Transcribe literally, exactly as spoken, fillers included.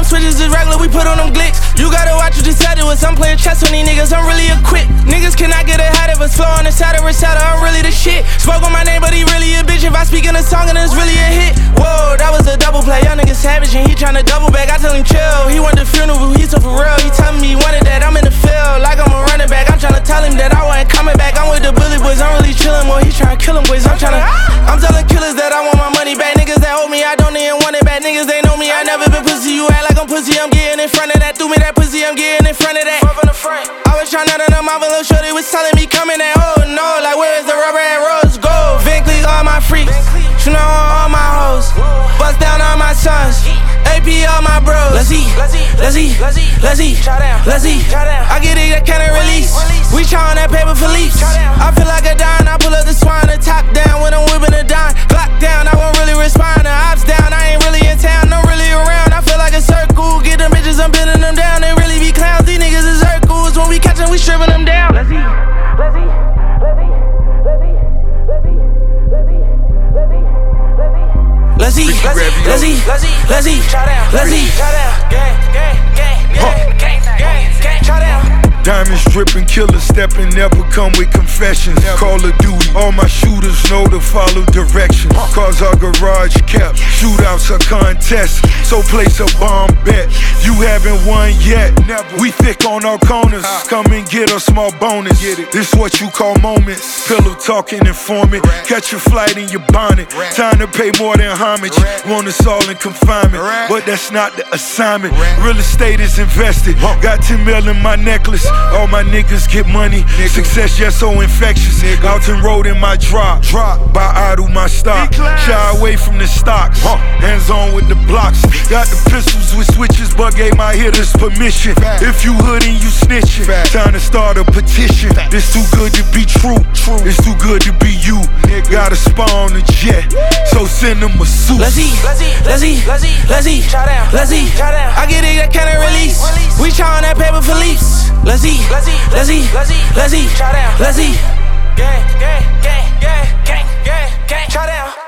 switches is regular, we put on them glicks. You gotta watch what you tell to us. I'm playing chess on these niggas, I'm really a quick. Niggas cannot get ahead of us. Flow on the side of Rosetta, I'm really the shit. Spoke on my name, but he really a bitch. If I speak in a song and it's really a hit. Whoa, that was a double play. Young nigga savage and he tryna double back. I tell him chill, he want the funeral, he so for real. He telling me he wanted that, I'm in the field like I'm a running back. I'm tryna tell him that I wasn't coming back. I'm with the bully boys, I'm really chillin', boy. He tryna kill him, boys. I'm tryna. I'm telling killers that I want my money back. Niggas that hold me, I don't even want it back. Niggas they know me, I never been pussy. You act like I'm pussy, I'm getting in front of that. Threw me that pussy, I'm getting in front of that. I was tryna to them off a little shorty was telling me coming at. Oh no, like where is the rubber and rose gold? Van Cleef, all my freaks, you know all my hoes. Bust down all my sons, A P all my bros. Let's eat, let's eat, let's eat, let's eat, let's eat, let's eat. I get it, I can't release. We try on that paper for leaves. I feel like a dime, I pull up the swine, the top down when I'm whipping a dime. Glock down, I won't really respond. The ops down, I ain't really in town, I'm really around. I feel like a circle, get them bitches, I'm bending them down. They really be clowns, these niggas is circles. When we catch them, we stripping them down. Let's eat, let's eat, let's eat, let's eat, let's eat, let's eat, let's eat, let's eat, let's eat, let's eat, let's eat, let's eat, let's eat, gang, gang, gang, gang, gang, gang, gang, try down. Diamonds dripping, killers stepping, never come with confessions. Call of Duty, all my shooters know to follow directions. Cars are garage kept, shootouts are contests. So place a bomb bet, you haven't won yet. We thick on our corners, come and get a small bonus. This what you call moments, pillow talking informant. Catch a flight in your bonnet, time to pay more than homage. Want us all in confinement, but that's not the assignment. Real estate is invested, got ten mil in my necklace. All my niggas get money, success yes so infectious. Alton Road in my drop, drop by idle my stock. Shy away from the stocks, hands on with the blocks. Got the pistols with switches, but gave my hitters permission. If you hood and you snitching, time to start a petition. It's too good to be true, it's too good to be you. Gotta spawn a jet, so send them a suit. Let's eat, let's eat, let's eat, let's eat, let's eat, let's eat. I get it, I can't release. We try on that paper for leaves. Let's eat, let's eat, let's eat, let's eat, let's eat, let's eat. Gang, gang, gang, gang, gang, gang, gang, try down.